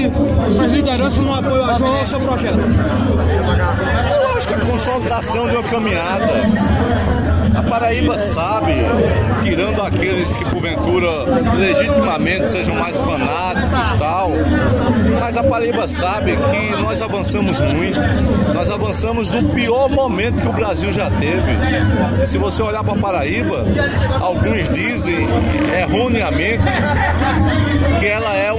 que essas lideranças não apoiam a João ao seu projeto? Eu acho que é a consolidação de uma caminhada. A Paraíba sabe, tirando aqueles que porventura legitimamente sejam mais fanáticos e tal, mas a Paraíba sabe que nós avançamos muito, nós avançamos no pior momento que o Brasil já teve. Se você olhar para a Paraíba, alguns dizem erroneamente que ela é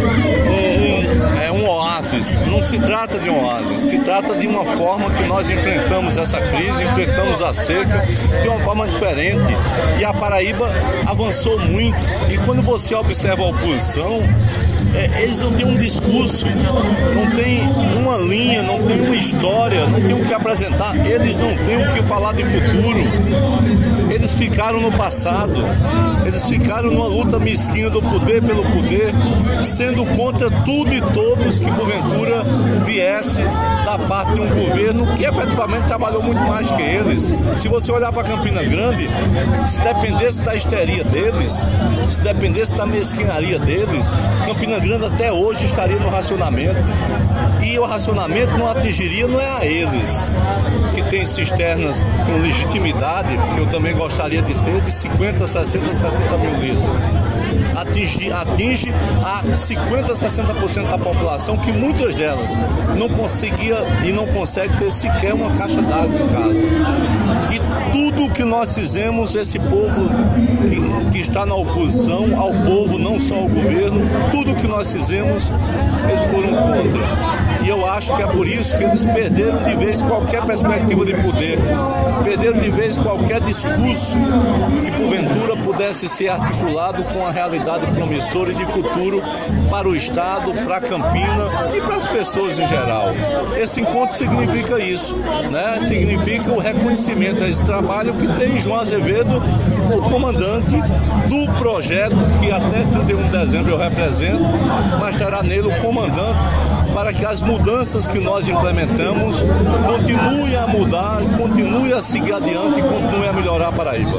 um oásis. Não se trata de um oásis, se trata de uma forma que nós enfrentamos essa crise, enfrentamos a seca de uma forma diferente, e a Paraíba avançou muito. E quando você observa a oposição, eles não têm um discurso, não tem uma linha, não tem uma história, não tem o que apresentar, eles não têm o que falar de futuro. Eles ficaram no passado, eles ficaram numa luta mesquinha do poder pelo poder, sendo contra tudo e todos que porventura viesse da parte de um governo que efetivamente trabalhou muito mais que eles. Se você olhar para Campina Grande, se dependesse da histeria deles, se dependesse da mesquinharia deles, Campina Grande até hoje estaria no racionamento. E o racionamento não atingiria, não é a eles, que tem cisternas com legitimidade, que eu também gostaria de ter, de 50, 60, 70 mil litros. Atinge a 50, 60% da população, que muitas delas não conseguia e não consegue ter sequer uma caixa d'água em casa. E tudo que nós fizemos, esse povo que está na oposição ao povo, não só ao governo, tudo que nós fizemos, eles foram contra. E eu acho que é por isso que eles perderam de vez qualquer perspectiva de poder, perderam de vez qualquer discurso que porventura pudesse ser articulado com a realidade promissora e de futuro para o Estado, para Campina e para as pessoas em geral. Esse encontro significa isso, né? Significa o reconhecimento a esse trabalho que tem João Azevedo, o comandante do projeto que até 31 de dezembro eu represento, mas estará nele o comandante para que as mudanças que nós implementamos continuem a mudar, continuem a seguir adiante e continuem a melhorar a Paraíba.